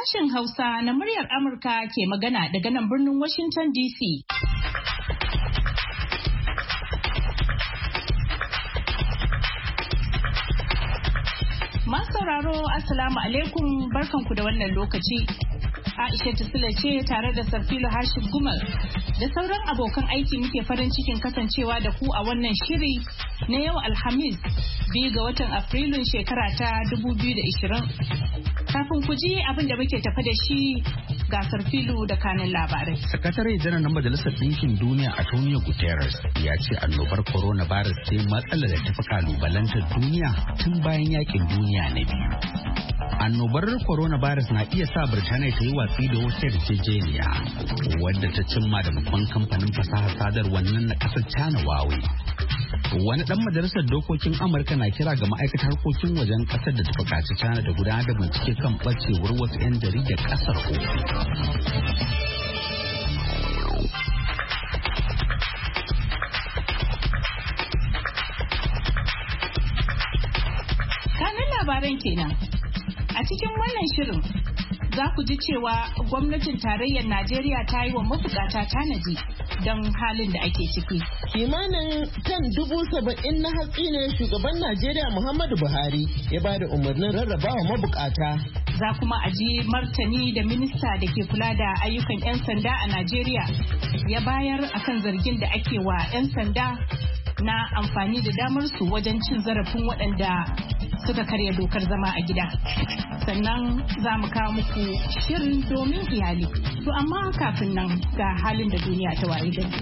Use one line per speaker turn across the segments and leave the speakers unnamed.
Sashen Hausa na muryar Amurka ke magana daga nan birnin Washington DC. Masu sauraro, Assalamu alaikum, barkanku da wannan lokaci. Aisha Sule ce tare da Sarfilo Hashim Gumal da sauran abokan aiki muke farin cikin kasancewa da ku a wannan shiri na yau Alhamis 2 ga watan Afrilun shekara ta 2020. Kafin ku ji abin da muke tafa da shi ga Sarfilo da kanin labarai.
Sakatare janar na Majalisar Ɗinkin Duniya Antonio Guterres ya ce annobar coronavirus ce matsalar da tafi kalubalantar duniya tun bayan yakin duniya na biyu. Annobar coronavirus na iya sa Birtaniya ta yi watsi da wata yarjejeniya wadda ta cimma da babban kamfanin fasahar sadarwar nan na kasar China Huawei. Wani dan majalisar dokokin Amurka na kira ga ma'aikatar harkokin wajen kasar da ta buƙaci China da gudanar da bincike kan ɓacewar wasu 'yan jaridar kasar uku.
Kanin labaran kenan. A cikin wannan shirin za ku ji cewa gwamnatin tarayyar Najeriya ta yi wa mabukata tanadi don halin da ake ciki.
Kimanin tan 70,000 na hatsi ne shugaban Najeriya Muhammadu Buhari ya ba da umarnin rarrabawa mabukata.
Za kuma a ji martani da minista da ke kula da ayyukan 'yan sanda a Najeriya ya bayar akan zargin da ake wa 'yan sanda na amfani da damar su wajen cin zarafin waɗanda suka karya dokar zama a gida. Sannan za mu kawo muku shirin domin iyali. To amma kafin nan ga halin da duniya ta waye gari.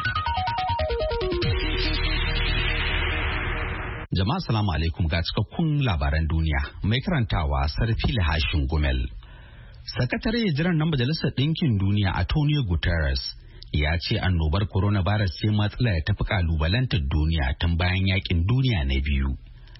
Jama'a salamu alaikum ga cikakkun labaran duniya. Mai karantawa Sarfili Hashin Gumel. Sakatare jiran na Majalisar Ɗinkin Duniya Antonio Guterres ya ce annobar coronavirus ce matsala ya tafi kalubalantar duniya tun bayan yakin duniya na biyu.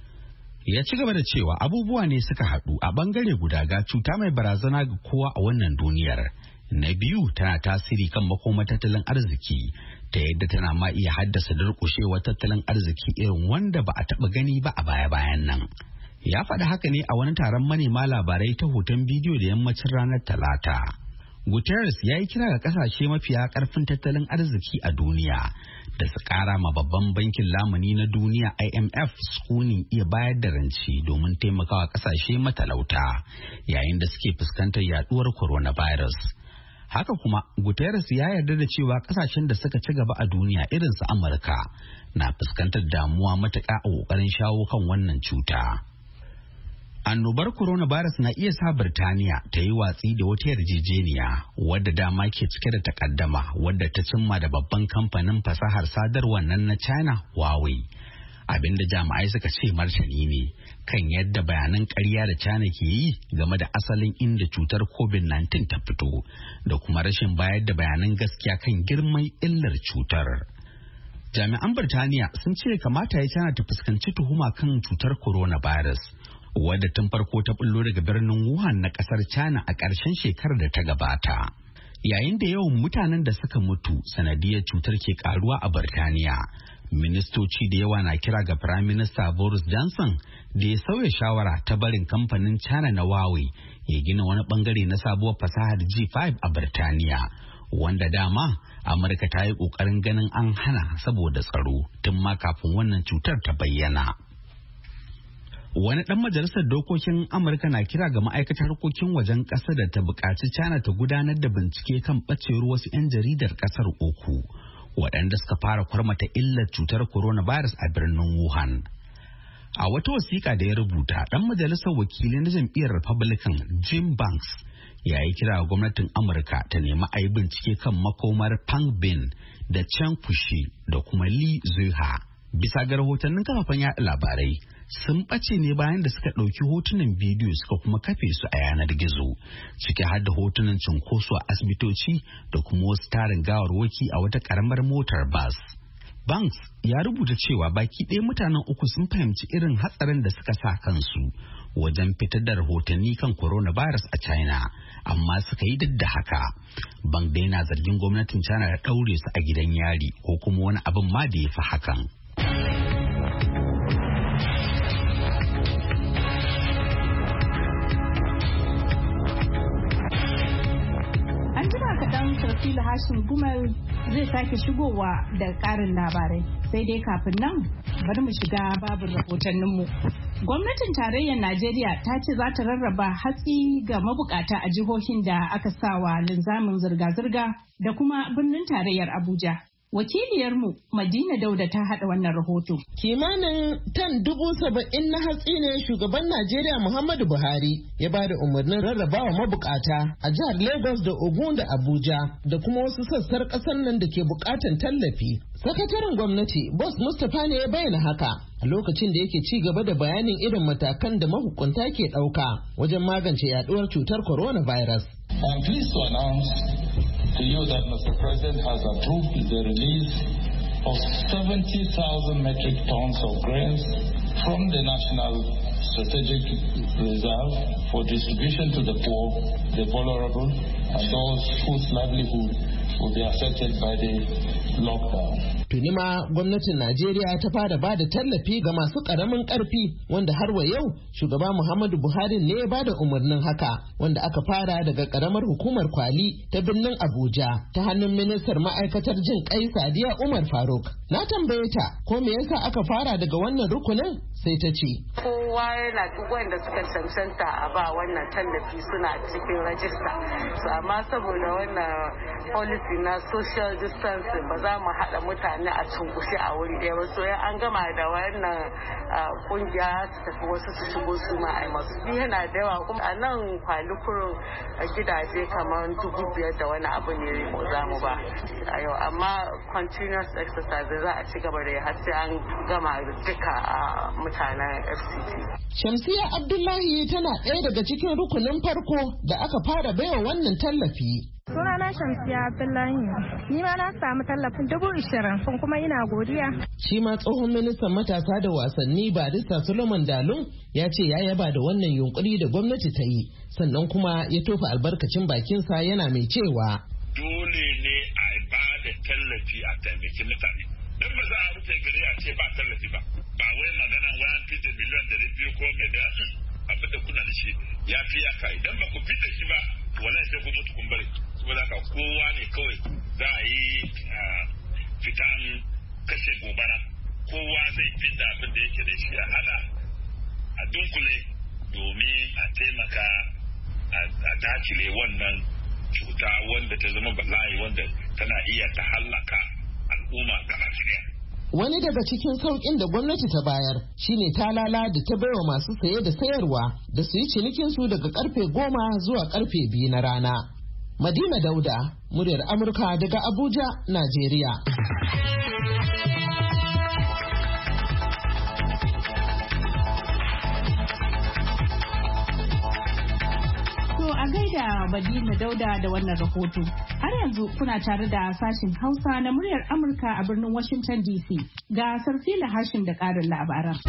Ya ci gaba da cewa abubuwa ne suka haɗu a bangare guda ga cuta mai barazana ga kowa a wannan duniyar. Na biyu tana tasiri kan makoma tattalin arziki ta yadda tana ma iya haddasa durƙushewar tattalin arziki irin wanda ba a taɓa gani ba a baya-bayan nan. Ya faɗi haka ne a wani taron manema labarai ta hoton bidiyo da yammacin ranar Talata. Guterres ya yi kira ga kasashe mafiya karfin tattalin arziki a duniya da su kara ma babban bankin lamuni na duniya IMF sukunin iya bayar da ranci domin taimakawa kasashe matalauta yayin da suke fuskantar yaduwar coronavirus. Haka kuma Guterres ya yarda da cewa kasashen da suka ci gaba a duniya irin su Amurka na fuskantar damuwa matuƙa a ƙoƙarin shawo kan wannan cuta. Annobar coronavirus na iya sa Birtaniya ta yi watsi da wata yarjejeniya wadda dama ke cike da takaddama wadda ta cimma da babban kamfanin fasahar sadarwar nan na China Huawei. Abinda jami'ai suka ce martani ne kan yadda bayanan ƙarya da China ke yi game da asalin inda cutar COVID-19 ta fito da kuma rashin bayar da bayanan gaskiya kan girman illar cutar. Jami'an Birtaniya sun ce kamata ya China ta fuskanci tuhuma kan cutar coronavirus. Wadda tun farko ta bullo daga birnin Wuhan na kasar China a ƙarshen shekarar da ta gabata. Yayin da yawan mutanen da suka mutu sanadiyar cutar ke karuwa a Birtaniya, ministoci da yawa na kira ga Prime Minister Boris Johnson da ya sauya shawara ta barin kamfanin China na Huawei ya gina wani bangare na sabuwar fasahar G5 a Birtaniya, wanda dama Amurka ta yi ƙoƙarin ganin an hana saboda tsaro tun ma kafin wannan cutar ta bayyana. Wani ɗan majalisar dokokin Amurka na kira ga ma'aikatar harkokin wajen ƙasar da ta buƙaci China ta gudanar da bincike kan ɓacewar wasu 'yan jaridar ƙasar uku, waɗanda suka fara kwarmata illar cutar coronavirus a birnin Wuhan. A wata wasiƙa da ya rubuta, ɗan majalisar wakilai na jam'iyyar Republican Jim Banks ya yi kira ga gwamnatin Amurka ta nemi a yi bincike kan makomar Pang Bin da Chen Kushi da kuma Li Zuiha. Bisa ga rahotannin kafafen yaɗa labarai, sun ɓace ne bayan da suka ɗauki hotunan bidiyo suka kuma kafe su a yanar gizo, ciki har da hotunan cunkoso a asibitoci da kuma wasu tarin gawarwaki a wata ƙaramar motar bas. Banks ya rubuta cewa baki ɗaya mutanen uku sun fahimci irin hatsarin da suka sa kansu wajen fitar da rahotanni kan coronavirus a China, amma suka yi duk da haka. Bank dai na zargin gwamnatin China da ɗaure su a gidan yari ko kuma wani abin ma da ya fi hakan.
Hashin Gumal zai sake shigowa da ƙarin labarai. Sai dai kafin nan bari mu shiga babin rahotanninmu. Gwamnatin tarayyar Najeriya ta ce za ta rarraba hatsi ga mabukata a jihohin da aka sawa linzamin zirga-zirga da kuma birnin tarayyar Abuja. Wakiliyarmu Madina Dauda ta haɗa wannan rahoto.
Kimanin tan 70,000 na hatsi ne shugaban Najeriya Muhammadu Buhari ya ba da umarnin rarrabawa mabukata a jihar Lagos da Ogun da Abuja da kuma wasu sassar ƙasar nan da ke bukatan tallafi. Sakataren gwamnati Boss Mustapha ne ya bayyana haka a lokacin da yake ci gaba da bayanin irin matakan da mahukunta ke ɗauka wajen magance yaduwar cutar coronavirus.
I'm pleased to announce to you that Mr. President has approved the release of 70,000 metric tons of grains from the National Strategic Reserve for distribution to the poor, the vulnerable, and those whose livelihood will be affected by the lockdown.
Tuni ma gwamnatin Najeriya ta fara ba da tallafi ga masu ƙaramin ƙarfi wanda har wa yau shugaba Muhammadu Buhari ne ya ba da umarnin haka wanda aka fara daga ƙaramar hukumar Kwali ta birnin Abuja ta hannun ministar ma'aikatar jin ƙai Sadiya Umar Faruk. Na tambaye ta ko me yasa aka fara daga wannan rukunin sai ta ce.
Kowa yana duk wanda suka cancanta a ba wannan tallafi suna cikin rajista. Amma saboda wannan policy na social distancing ba za mu haɗa mutane a cunkushe a wuri ɗaya ba. So an gama da wannan kungiya su tafi wasu su shigo su ma a masu. Yana da yawa kuma a nan Kwalikurun gidaje kamar 5,000 da wani abu ne za mu ba a yau. Amma continuous exercise za a ci gaba da har sai an gama duka mutanen FCT.
Shamsiya Abdullahi tana ɗaya daga cikin rukunin farko da aka fara baiwa wannan tallafi.
Sunana Shamsiya Abdullahi. Ni ma na samu tallafin 20,000 kuma ina godiya.
Shi ma tsohon ministan matasa da wasanni Barista Solomon Dalun ya ce ya yaba da wannan yunkuri da gwamnati ta yi sannan kuma ya tofa albarkacin bakinsa yana mai cewa.
Dole ne a ba da tallafi a taimaki mutane. Don ba za a rufe gari a ce ba tallafi ba. Ba wai magana wayan fita miliyan 200 ko miliyan abin da kuna da shi ya fi yaka. Idan ba ku fita shi ba wannan sai ku mutu kun bari. Saboda haka kowa ne kawai za a yi fitan kashe gobara. Kowa zai fita abin da yake da shi a hada a dunkule domin a taimaka a dakile wannan cuta wanda ta zama bala'i wanda tana iya ta hallaka al'umma gaba ɗaya.
Wani daga cikin sauƙin da gwamnati ta bayar shine talala da ta baiwa masu saye da sayarwa da su yi cinikinsu daga karfe 10 zuwa karfe 2 na rana. Madina Dauda, muryar Amurka daga Abuja, Najeriya.
A gaida Madina Dauda da wannan rahoto. Har yanzu kuna tare da sashin Hausa na muryar Amurka a birnin Washington DC. Ga Sarfila Hashin da ƙarin labaran.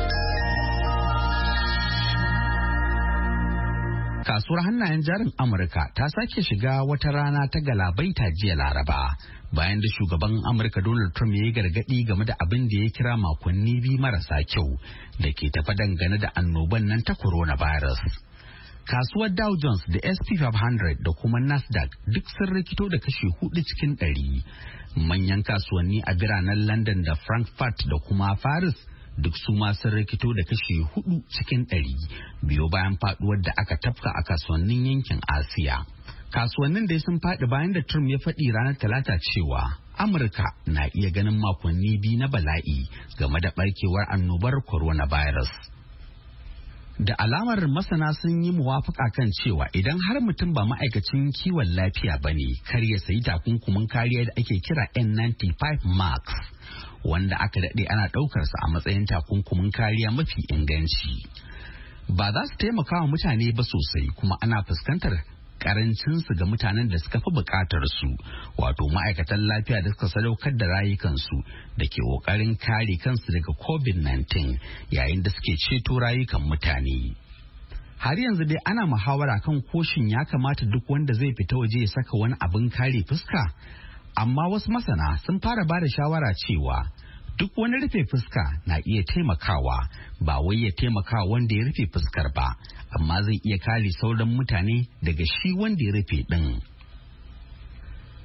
Kasuwar hannayen jarin Amurka ta sake shiga wata rana ta galabaita jiya Laraba bayan da shugaban Amurka Donald Trump ya yi gargadi game da abin da ya kira makonni biyu marasa kyau da ke tafa dangane da annoban nan ta coronavirus. Kasuwar Dow Jones da SP 500 da kuma Nasdaq duk sun rikito da kashi 4 cikin 100. Manyan kasuwanni a biranen London da Frankfurt da kuma Paris duk su ma sun rikito da kashi 4 cikin 100 biyo bayan faduwar da aka tafka a kasuwannin yankin Asiya. Kasuwannin dai sun faɗi bayan da Trump ya faɗi ranar Talata cewa Amurka na iya ganin makonni biyu na bala'i game da barkewar annobar coronavirus. Da alamar masana sun yi muwafaka kan cewa idan har mutum ba ma'aikacin kiwon lafiya ba ne kar ya sayi takunkumin kariya da ake kira N95 Max wanda aka daɗe ana ɗaukarsa a matsayin takunkumin kariya mafi inganci. Ba za su taimaka wa mutane ba sosai kuma ana fuskantar karancinsu ga mutanen da suka fi bukatar su wato ma'aikatan lafiya da suka sadaukar da rayukansu da ke kokarin kare kansu daga covid-19 yayin da suke ceto rayukan mutane. Har yanzu dai ana muhawara kan koshin ya kamata duk wanda zai fita waje ya saka wani abin kare fuska, amma wasu masana sun fara ba da shawara cewa duk wani rufe fuska na iya taimakawa, ba wai ya taimaka wanda ya rufe fuskar ba, amma zai iya kare sauran mutane daga shi wanda ya rufe din.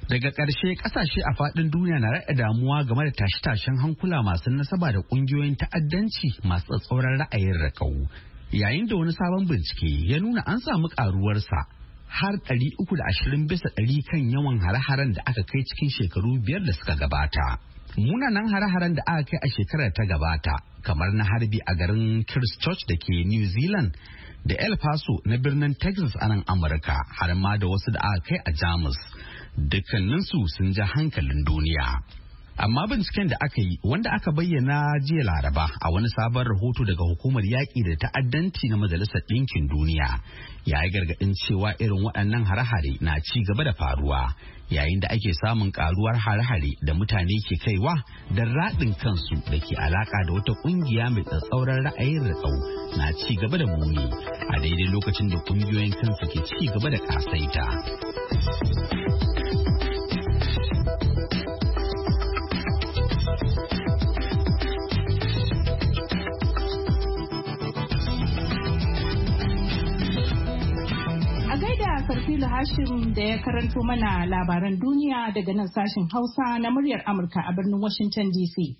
Daga ƙarshe ƙasashe a faɗin duniya na raɗa damuwa game da tashe-tashen hankula masu nasaba da ƙungiyoyin ta'addanci masu tsatsauran ra'ayin raƙau. Yayin da wani sabon bincike ya nuna an samu ƙaruwarsa har 320% kan yawan hare-haren da aka kai cikin shekaru 5 da suka gabata. Munanan hare-haren da aka kai a shekarar ta gabata kamar na harbi a garin Christchurch da ke New Zealand da El Paso na birnin Texas a nan Amurka har ma da wasu da aka kai a Jamus. Dukkaninsu sun ja hankalin duniya. Amma binciken da aka yi wanda aka bayyana jiya Laraba a wani sabon rahoto daga hukumar yaƙi da ta'addanci na Majalisar Ɗinkin Duniya ya yi gargaɗin cewa irin waɗannan hare-hare na ci gaba da faruwa yayin da ake samun ƙaruwar hare-hare da mutane ke kaiwa da raɗin kansu da ke alaƙa da wata ƙungiya mai tsatsauran ra'ayin riƙau na ci gaba da muni a daidai lokacin da ƙungiyoyin kansu ke ci gaba da ƙasaita.
Sarfilu Hashim da ya karanto mana labaran duniya daga nan sashen Hausa na muryar Amurka a birnin Washington DC.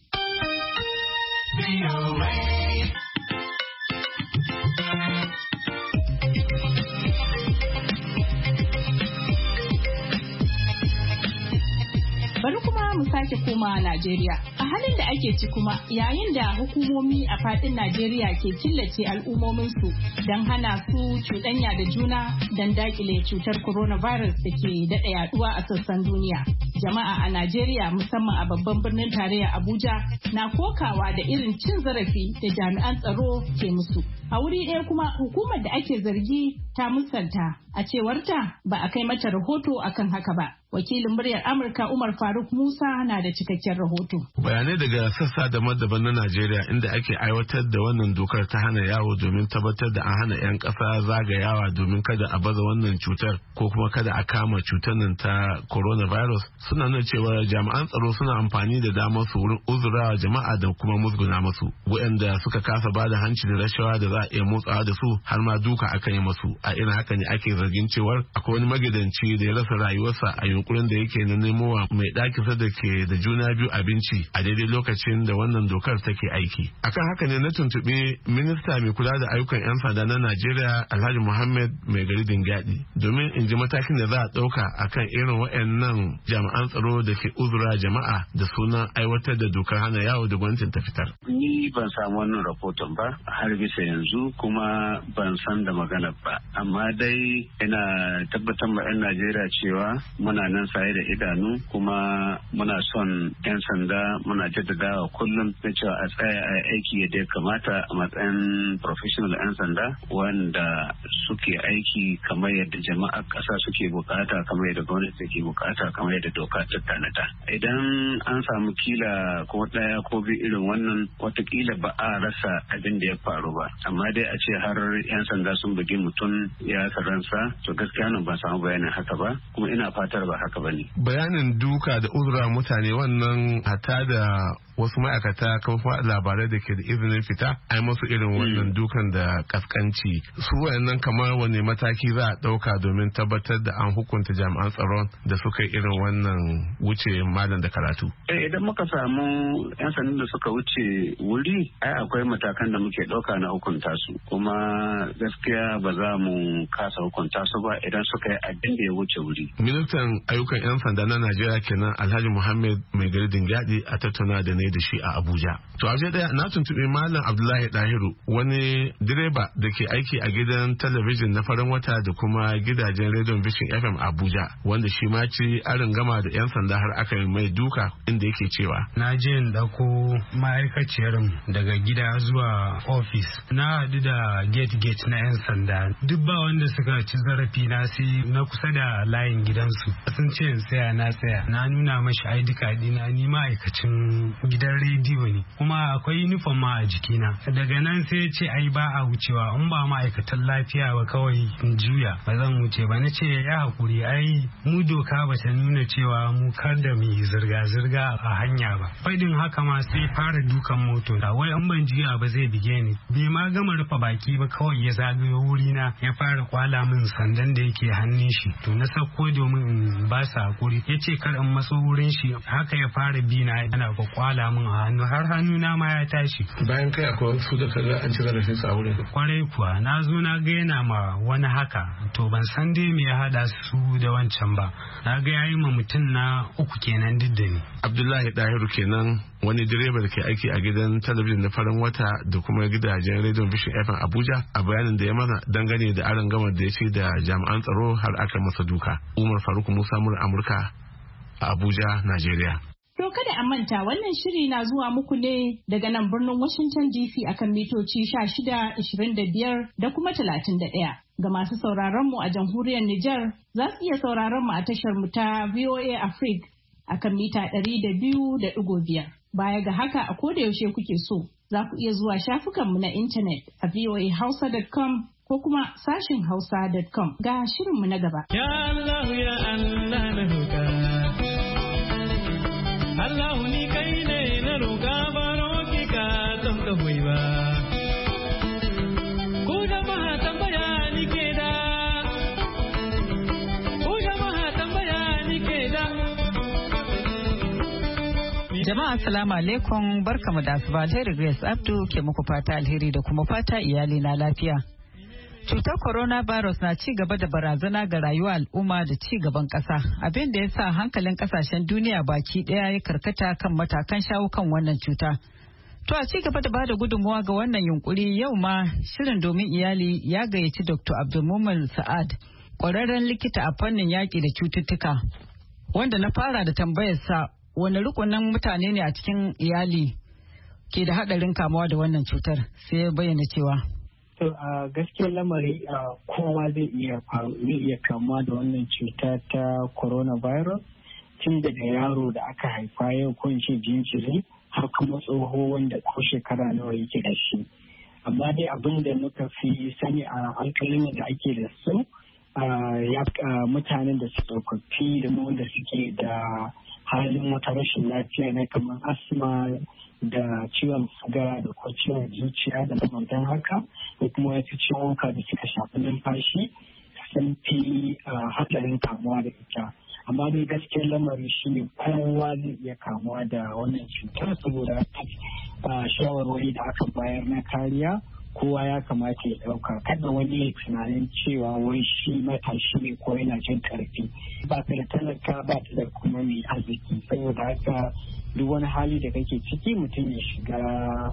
Bari kuma mu sake koma Najeriya. A halin da ake ci kuma yayin da hukumomi a fadin Najeriya ke killace al'ummominsu don hana su cuɗanya da juna don dakile cutar coronavirus da ke daɗa yaduwa a sassan duniya. Jama'a a Najeriya musamman a babban birnin tarayya Abuja na kokawa da irin cin zarafi da jami'an tsaro ke musu. A wuri ɗaya kuma hukumar da ake zargi ta musanta a cewarta ba a kai mata rahoto akan haka ba. Wakilin muryar Amurka Umar Faruk Musa na da cikakken rahoto.
Bayanai daga sassa daban-daban na Najeriya inda ake aiwatar da wannan dokar ta hana yawo domin tabbatar da an hana 'yan ƙasa zagayawa domin kada a baza wannan cutar ko kuma kada a kama cutar nan ta coronavirus suna nuna cewa jami'an tsaro suna amfani da damar su wurin uzurawa jama'a da kuma musguna musu. Waɗanda suka kasa bada hanci da rashawa da za a iya motsawa da su har ma duka akan yi masu. A irin haka ne ake zargin cewar akwai wani magidanci da ya rasa rayuwarsa a yunkurin da yake na nemowa mai ɗakinsa da ke da juna biyu abinci a daidai lokacin da wannan dokar take aiki. Akan haka ne na tuntuɓi minista mai kula da ayyukan 'yan sanda na Najeriya Alhaji Muhammad Mai Gari Dingyadi domin in ji matakin da za a ɗauka akan irin waɗannan jami'an tsaro da ke uzura jama'a da sunan aiwatar da dokar hana yawo da gwamnatin ta fitar.
Ni ban samu wannan rahoton ba har bisa yanzu kuma ban san da magana ba amma dai ina tabbatar ma 'yan Najeriya cewa muna nan saye da idanu kuma muna son 'yan sanda muna jaddadawa kullum na cewa a tsaya a aiki yadda ya kamata a matsayin professional 'yan sanda wanda suke aiki kamar yadda jama'a ƙasa suke bukata kamar yadda gwamnati take bukata kamar yadda doka ta tanada. Idan an samu kila ko ɗaya ko biyu irin wannan watakila ba a rasa abin da ya faru ba amma dai a ce har 'yan sanda sun bugi mutum ya ransa to gaskiya nan ban samu bayanin haka ba kuma ina fatar ba haka ba ne.
Bayanin duka da uzura mutane wannan hata da wasu ma'aikata kafin labarai da ke da izinin fita ai masu irin wannan dukan da kaskanci su wayannan kamar wani mataki za a dauka domin tabbatar da an hukunta jami'an tsaron da suka yi irin wannan wuce malam da karatu.
Idan muka samu 'yan sanin da suka wuce wuri ai akwai matakan da muke dauka na hukunta su kuma gaskiya ba za mu kasa hukunta su ba idan suka yi abin da ya wuce wuri.
Ministan ayyukan 'yan sanda na Najeriya kenan Alhaji Muhammad Mai Gari Dingyadi a tattauna da ne da shi a Abuja. To a daya na tuntuɓi Malam Abdullahi Dahiru wani direba da ke aiki a gidan talabijin na farin wata da kuma gidajen rediyon Vision FM Abuja wanda shi ma ci arin gama da 'yan sanda har aka yi mai duka inda yake cewa.
Na je in dauko ma'aikaciyar daga gida zuwa ofis. Na haɗu da gate na 'yan sanda. Duk ba wanda suka ci zarafi na sai na kusa da layin gidansu. Sun ce in tsaya na tsaya. Na nuna mashi ID card ɗina ni ma'aikacin gidan rediyo ne kuma akwai uniform ma a jikina. Daga nan sai ya ce ai ba a wucewa in ba ma'aikatan lafiya ba kawai in juya ba zan wuce ba. Na ce ya hakuri ai mu doka ba ta nuna cewa mu kar da mu zirga-zirga a hanya ba. Faɗin haka ma sai fara dukan moto da wai an ban juya ba zai bige ni. Bai ma gama rufe baki ba kawai ya zagayo wurina ya fara kwala min sandan da yake hannun shi. To na sauko domin in ba sa hakuri. Ya ce kar in matso wurin shi haka ya fara bi na yana kwala min a hannu har hannu na ma ya tashi.
Bayan kai akwai wasu da kaga an ci zarafin sa wurin.
Kwarai kuwa na zo na ga yana ma wani haka to ban san dai me ya hada su da wancan ba. Na ga yayi ma mutum na uku kenan duk da ni.
Abdullahi Dahiru kenan wani direba da ke aiki a gidan talabijin na farin wata da kuma gidajen rediyon Vision FM Abuja a bayanin da ya mana dangane da aron gamar da ya ce da jami'an tsaro har aka masa duka. Umar Faruk Musa Amurka a Abuja, Najeriya.
To kada a manta wannan shiri na zuwa muku ne daga nan birnin Washington DC akan mitoci 16, 25 da kuma 31. Ga masu sauraron mu a jamhuriyar Nijar za su iya sauraron mu a tashar mu ta VOA Africa akan mita 200.5. Baya ga haka a koda yaushe kuke so za ku iya zuwa shafukanmu na intanet a voahausa.com ko kuma sashin hausa.com ga shirinmu na gaba.
Ya Allah ya Allah na roƙa. Allah ni kai ne na roƙa baro ki ka don ka hoyi ba. Ku jama'a tambaya ni ke da. Ku jama'a tambaya ni ke da.
Jama'a assalamu alaikum barkamu da asuba. Alheri Grace Abdu ke muku fata alheri da kuma fata iyali na lafiya. Cutar coronavirus na ci gaba da barazana ga rayuwar al'umma da ci gaban ƙasa, abin da ya sa hankalin ƙasashen duniya baki ɗaya ya karkata kan matakan shawo kan wannan cuta. To a ci gaba da bada gudunmuwa ga wannan yunkuri yau ma shirin domin iyali ya gayyaci Dr. Abdulmumin Sa'ad, ƙwararren likita a fannin yaƙi da cututtuka, wanda na fara da tambayarsa wani rukunin mutane ne a cikin iyali ke da haɗarin kamuwa da wannan cutar, sai ya bayyana cewa.
To a gaskiyar lamari kowa zai iya kamuwa da wannan cuta ta coronavirus, tun daga yaro da aka haifa yau ko in ce jinjiri har kuma tsoho wanda ko shekara nawa yake da shi. Amma dai abin da muka fi sani a alƙalin da ake da su mutanen da su tsofaffi da wanda suke da halin wata rashin lafiya na kamar asma da ciwon suga da ko ciwon zuciya da makamantan haka da kuma wasu ciwonka da suka shafi numfashi sun fi hatsarin kamuwa da ita. Amma dai gaskiyar lamari shi ne kowa zai iya kamuwa da wannan cutar saboda shawarwari da aka bayar na kariya kowa ya kamata ya ɗauka. Kada wani ya tunanin cewa wai shi matashi ne ko yana jin ƙarfi ba ta da talaka ba ta da kuma mai arziki, saboda haka duk wani hali da kake ciki mutum ya shiga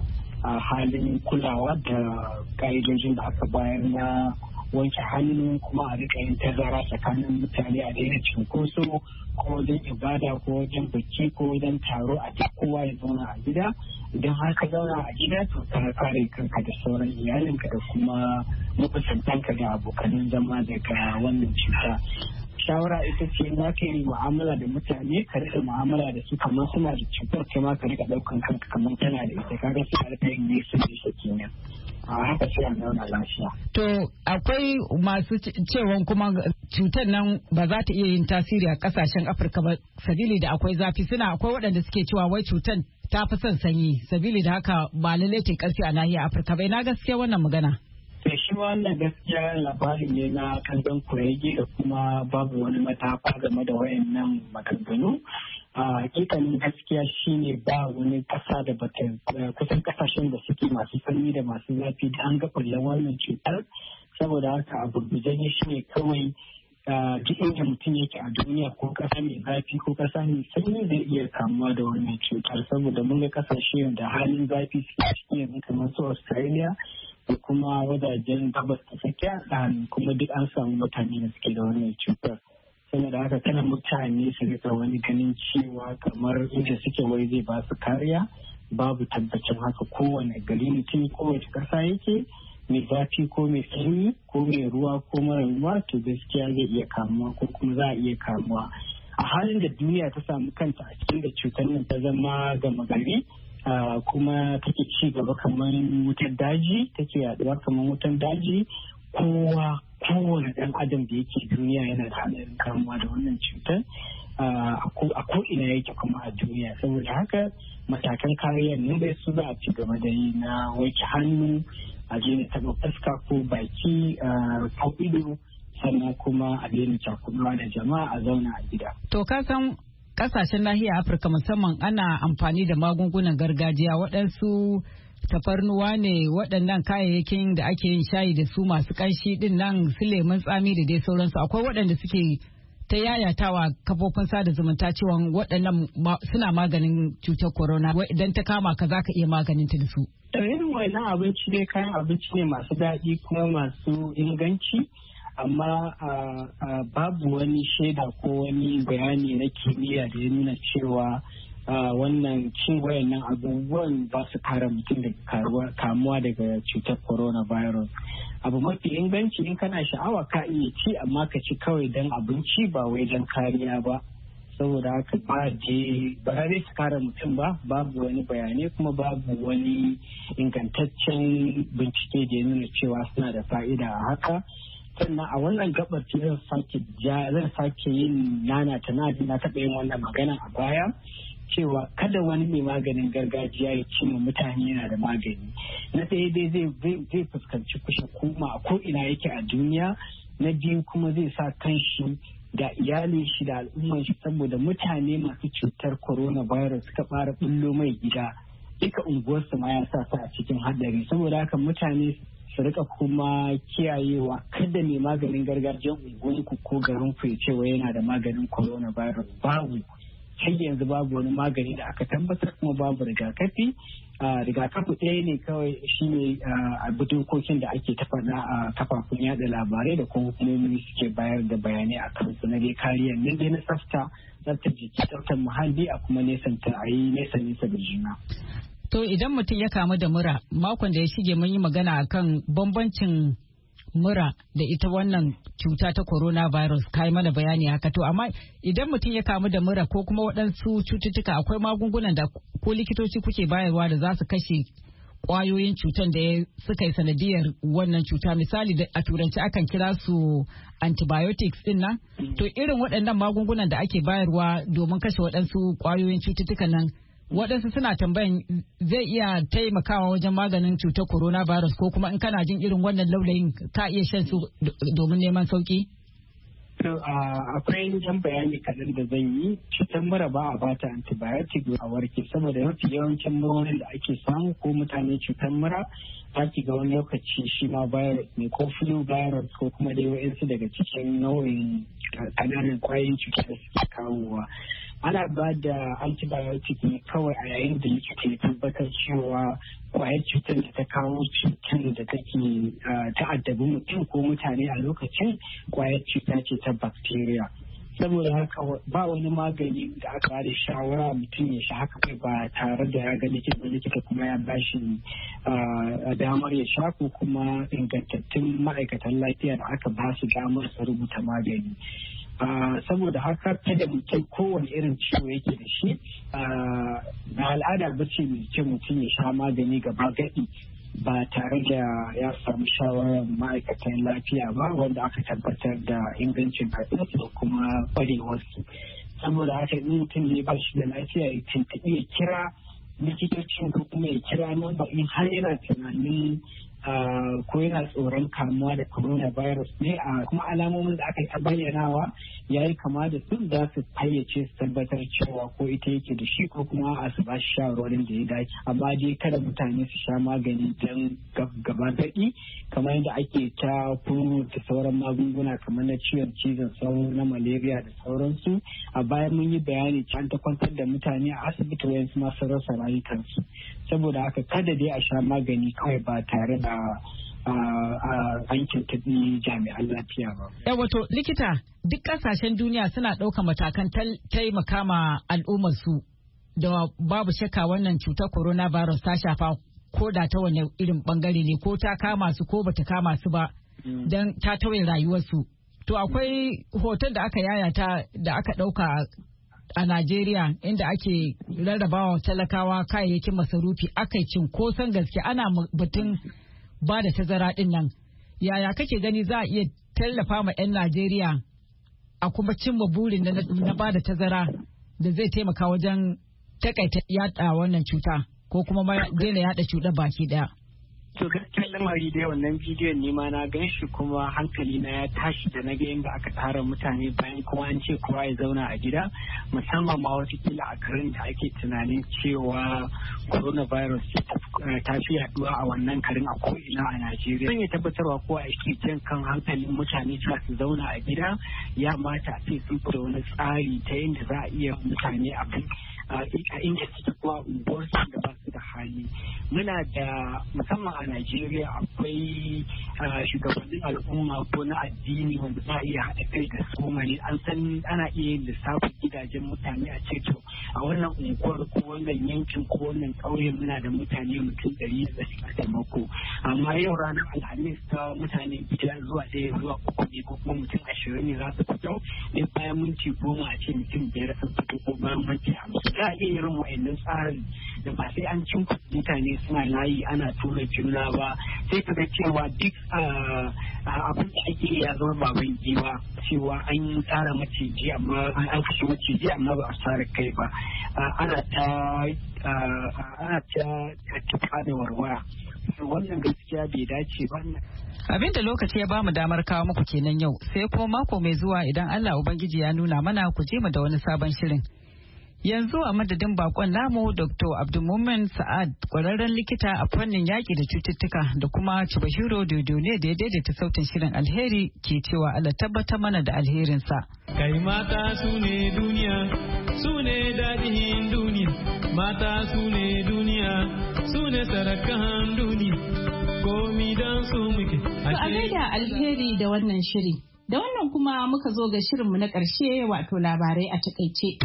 a halin kulawa da ƙa'idojin da aka bayar na wanke hannu kuma a rika yin tazara tsakanin mutane a daina cunkoso ko wajen ibada ko wajen biki ko wajen taro a duk kowa ya zauna a gida. Idan har ka zauna a gida to ka kare kanka da sauran iyalinka da kuma makusantanka da abokanin zama daga wannan cuta. Shawara ita ce za ka yi mu'amala da mutane ka rika mu'amala da su kamar suna da cutar kai ma ka rika ɗaukan kanka kamar tana da ita, kaga su a rika yin nesa kenan. A haka sai a zauna lafiya.
To akwai masu cewa kuma cutar nan ba za ta iya yin tasiri a kasashen Afirka ba sabili da akwai zafi, akwai waɗanda suke cewa wai cutar ta fi son sanyi sabili da haka ba lallai ta karfi a nahiyar Afirka bai, na gaskiya wannan magana.
To shi wannan gaskiya labari ne na kanzon kurege da kuma babu wani matafa game da wayannan maganganu. Hakikanin gaskiya shine ba wani kasa da kusan kasashen da suke masu sanyi da masu zafi da an ga kullen wannan cutar, saboda haka a gurguje shi ne kawai duk inda mutum yake a duniya ko kasa mai zafi ko kasa mai sanyi zai iya kamuwa da wannan cutar, saboda mun ga kasashe da halin zafi suke ciki yanzu kamar su Australia da kuma wajajen gabas ta tsakiya kuma duk an samu mutane da suke da wannan cutar. Saboda haka kana mutane su rika wani ganin cewa kamar inda suke wai zai ba su kariya, babu tabbacin haka. Kowane gari mutum kowace kasa yake mai zafi ko mai sanyi ko mai ruwa ko mara ruwa to gaskiya zai iya kamuwa ko kuma za a iya kamuwa. a halin da duniya ta samu kanta a cikin da cutar nan ta zama gama gari kuma take ci gaba kamar wutar daji, take yaduwa kamar wutar daji, kowane ɗan adam da yake duniya yana da haɗarin kamuwa da wannan cutar a ko'ina yake kuma a duniya. Saboda haka matakan kariyar nan dai su za a ci gaba da yi na wanke hannu, a daina taɓa fuska ko baki ko ido, sannan kuma a daina cakuɗuwa da jama'a, a zauna a gida.
To ka san kasashen nahiyar Afirka musamman ana amfani da magungunan gargajiya, waɗansu tafarnuwa ne, waɗannan kayayyakin da ake yin shayi da su masu ƙanshi ɗin nan, su lemun tsami da dai sauransu. Akwai waɗanda suke ta yayatawa kafofin sada zumunta cewa waɗannan suna maganin cutar corona, idan ta kama ka za ka iya maganin ta da su.
Irin wannan abinci ne, kayan abinci ne masu daɗi kuma masu inganci, amma babu wani shaida ko wani bayani na kimiyya da ya nuna cewa wannan cin wayannan abubuwan ba su kare mutum daga kamuwa daga cutar coronavirus. Abu mafi inganci in kana sha'awa ka iya ci, amma ka ci kawai don abinci ba wai don kariya ba. Saboda haka ba zai su kare mutum ba, babu wani bayanai kuma babu wani ingantaccen bincike da ya nuna cewa suna da fa'ida a haka. Sannan a wannan gabar zan sake yin na taɓa yin wannan magana a baya, cewa kada wani mai maganin gargajiya ya ce ma mutane yana da magani. Na ɗaya dai zai fuskanci kushe kuma a ko'ina yake a duniya. Na biyu kuma zai sa kanshi da iyalin shi da al'ummar shi, saboda mutane masu cutar coronavirus suka fara bullo mai gida, duka unguwarsu ma ya sa su a cikin haɗari. Saboda haka mutane su rika kuma kiyayewa kada mai maganin gargajiyar unguwarku ko garin ku ya ce wa yana da maganin coronavirus. Babu, har yanzu babu wani magani da aka tabbatar, kuma babu rigakafi. Rigakafi ɗaya ne kawai, shine abu dokokin da ake ta faɗa a kafafun yada labarai da kuma hukumomi suke bayar da bayanai a kansu na dai kariyar nan dai na tsaftar jiki, tsaftar muhalli, a kuma nesa da juna.
To idan mutum ya kamu da mura, makon da ya shige mun yi magana akan bambancin mura da ita wannan cuta ta coronavirus, kai mana bayani haka. To amma idan mutum ya kamu da mura ko kuma waɗansu cututtuka, akwai magungunan da ko likitoci kuke bayarwa da za su kashe ƙwayoyin cutan da suka yi sanadiyar wannan cuta. Misali da a turanci akan kira su antibiotics din nan. To irin waɗannan magungunan da ake bayarwa domin kashe waɗansu ƙwayoyin cututtukan nan, waɗansu suna tambayan zai iya taimakawa wajen maganin cutar coronavirus, ko kuma in kana jin irin wannan laulayin ka iya shan su domin neman sauki?
Akwai jan bayani kaɗan da zan yi. Cutar mura ba a bata antibiotic a warke, saboda mafi yawancin murorin da ake samu ko mutane cutar mura ta ga wani lokaci shi ma virus ne, ko flu virus, ko kuma dai wa'insu daga cikin nau'in ƙananan ƙwayoyin cuta da suke kawowa. Ana ba da antibiotic ne kawai a yayin da likita ya tabbatar cewa kwayar cutar da ta kawo cutar da take ta'addabi mutum ko mutane a lokacin kwayar cuta ce ta bacteria. Saboda haka ba wani magani da aka ba da shawara mutum ya sha haka kai ba tare da ya ga likita kuma ya bashi damar ya sha, ko kuma ingantattun ma'aikatan lafiya da aka ba su damar su rubuta magani. Saboda haka kada mutum kowane irin ciwo yake da shi, na al'ada ba ce mai ce mutum ya sha magani gaba gadi ba tare da ya samu shawarar ma'aikatan lafiya ba wanda aka tabbatar da ingancin karɓarsu da kuma ƙwarewarsu. Saboda haka in mutum ne ba shi da lafiya ya tuntuɓi ya kira likitocin ko kuma ya kira namba in har yana tunanin ko yana tsoron kamuwa da coronavirus ne, kuma alamomin da aka yi ta bayyanawa ya yi kama da su za su fayyace su tabbatar cewa ko ita yake da shi ko kuma a su ba shi shawarwarin da ya dace. Amma dai kada mutane su sha magani don gaba gaɗi kamar yadda ake ta kuru da sauran magunguna kamar na ciwon cizon sauro, na malaria da sauransu. A baya mun yi bayani an ta kwantar da mutane a asibiti wayansu masu rasa rayukansu. Saboda haka kada dai a sha magani kawai ba tare da an tuntuɓi jami'an lafiya ba.
Wato likita, duk ƙasashen duniya suna ɗaukar matakan taimaka ma al'ummarsu da babu shakka wannan cutar coronavirus ta shafa, ko da ta wani irin bangare ne, ko ta kama su ko bata kama su ba, don ta tauye rayuwarsu. To akwai hoton da aka yayata da aka ɗauka a Najeriya inda ake rarrabawa talakawa kayayyakin masarufi aka cinkoson gaske ana batun ba da tazara ɗin nan. Yaya kake gani za a iya tallafa ma 'yan Najeriya a kuma cimma burin na ba da tazara da zai taimaka wajen takaita yada wannan cuta ko kuma daina yada cutar baki daya?
To gaskiyar lamari dai wannan bidiyon ne ma na gan shi kuma hankali na ya tashi da na ga yadda aka tara mutane bayan kuma an ce kowa ya zauna a gida, musamman ma watakila a garin da ake tunanin cewa coronavirus ta fi yaduwa a wannan garin a ko'ina a Najeriya. Zan iya tabbatarwa ko a yake jan kan hankalin mutane za su zauna a gida, ya mata a ce sun fita wani tsari ta yadda za a iya mutane abin a inda suke kuma unguwarsu da ba su da hali. Muna da musamman a Najeriya akwai shugabannin al'umma ko na addini wanda za a iya haɗa kai da su an san ana iya yin lissafin gidajen mutane a ce to a wannan unguwar ko wannan yankin ko wannan ƙauyen muna da mutane mutum 100 da suka taimako, amma yau ranar Alhamis ta mutane biyar zuwa 1 zuwa 3 ne ko kuma mutum 20 ne za su fito, ne bayan minti 10 a ce mutum 5 sun fito ko bayan minti 50. Za a iya irin wa'annan tsarin da ba sai an cin mutane suna layi ana tura juna ba, sai ka ga cewa duk abin da ake ya zama baban giwa, cewa an tsara maciji amma an kashe maciji amma ba a tsara kai ba, ana ta da warwara. Wannan gaskiya bai dace ba.
Abin da lokaci ya ba mu damar kawo muku kenan yau, sai kuma mako mai zuwa idan Allah Ubangiji ya nuna mana ku je mu da wani sabon shirin. Yanzu a madadin bakon namu Dr. Abdulmumin Sa'ad, kwararren likita a fannin yaƙi da cututtuka, da kuma Chibahiro Dodone da ya daidaita sautin shirin. Alheri ke cewa Allah tabbatar mana da alherinsa.
Kai mata su ne duniya, su ne daɗin duniya, mata su ne duniya, su ne sarakan duniya, komi don su muke.
To a gaida Alheri da wannan shiri. Da wannan kuma muka zo ga shirinmu na ƙarshe, wato labarai a takaice.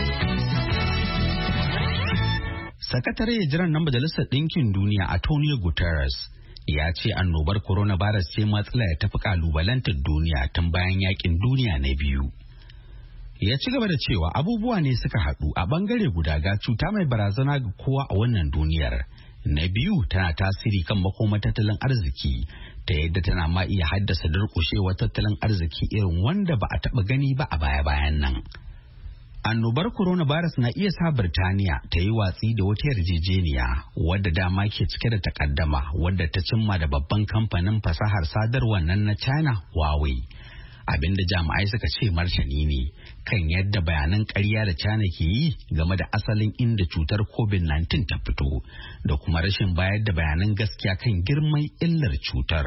Sakatare jiran na Majalisar Ɗinkin Duniya Antonio Guterres ya ce annobar coronavirus ce matsala ya tafi kalubalantar duniya tun bayan yakin duniya na biyu. Ya ci gaba da cewa abubuwa ne suka haɗu a bangare guda, ga cuta mai barazana ga kowa a wannan duniyar. Na biyu tana tasiri kan makomar tattalin arziki ta yadda tana ma iya haddasa durƙushewar tattalin arziki irin wanda ba a taɓa gani ba a baya-bayan nan. Annobar coronavirus na iya sa Birtaniya ta yi watsi da wata yarjejeniya wadda dama ke cike da takaddama wadda ta cimma da babban kamfanin fasahar sadarwar nan na China Huawei. Abinda jami'ai suka ce martani ne kan yadda bayanan ƙarya da China ke yi game da asalin inda cutar COVID-19 ta fito da kuma rashin bayar da bayanan gaskiya kan girman illar cutar.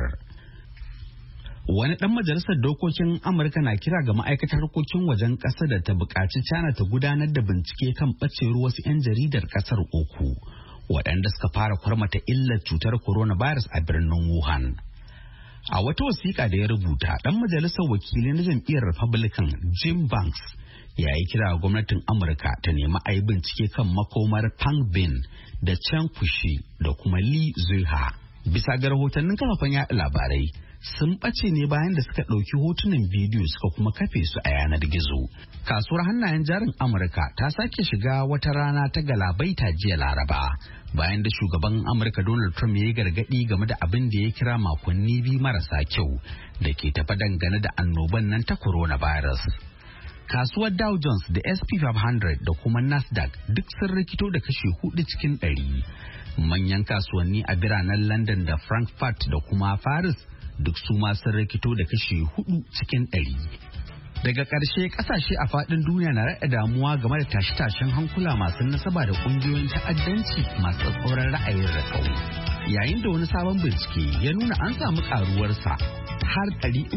Wani ɗan majalisar dokokin Amurka na kira ga ma'aikatar harkokin wajen ƙasa da ta buƙaci China ta gudanar da bincike kan ɓacewar wasu 'yan jaridar ƙasar 3 waɗanda suka fara kwarmata illar cutar coronavirus a birnin Wuhan. A wata wasiƙa da ya rubuta, ɗan majalisar wakilai na jam'iyyar Republican Jim Banks ya yi kira ga gwamnatin Amurka ta nemi a yi bincike kan makomar Pang Bin da Chen Kushi da kuma Li Zuiha. Bisa ga rahotannin kafafen yaɗa labarai, sun ɓace ne bayan da suka ɗauki hotunan bidiyo suka kuma kafe su a yanar gizo. Kasuwar hannayen jarin Amurka ta sake shiga wata rana ta galabaita jiya Laraba bayan da shugaban Amurka Donald Trump ya yi gargaɗi game da abin da ya kira makonni 2 marasa kyau da ke tafa dangane da annoban nan ta coronavirus. Kasuwar Dow Jones da S&P 500 da kuma Nasdaq duk sun rikito da kashi 4 cikin 100. Manyan kasuwanni a biranen London da Frankfurt da kuma Paris duk su ma sun rikito da kashi 4 cikin 100. Daga ƙarshe, ƙasashe a faɗin duniya na raɗa damuwa game da tashe-tashen hankula masu nasaba da ƙungiyoyin ta'addanci masu tsatsauran ra'ayin riƙau. Yayin da wani sabon bincike ya nuna an samu ƙaruwarsa har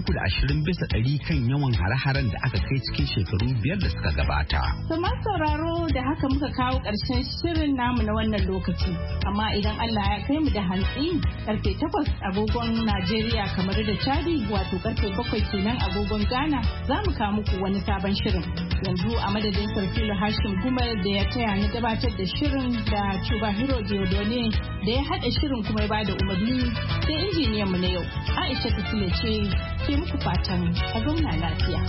320% kan yawan hare-haren da aka kai cikin shekaru 5 da suka gabata.
Sama sauraro da haka muka kawo ƙarshen shirin namu na wannan lokaci. Amma idan Allah ya kai mu da hantsi karfe 8 agogon Najeriya kamar da Chadi, wato karfe 7 kenan agogon Ghana, za mu kawo muku wani sabon shirin. Yanzu a madadin Sarfilu Hashim Gumal da ya taya ni gabatar da shirin, da Chubahiro Diodone da ya haɗa shirin kuma ya bada umarni, sai injiniyan mu na yau Aisha Sule ce ke muku fatan a zauna lafiya.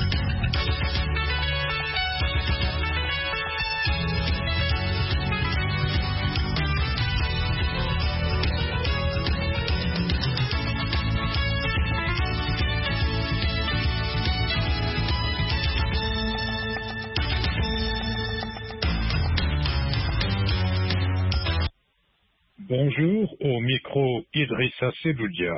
Bonjour, au micro Idrissa Seloudia.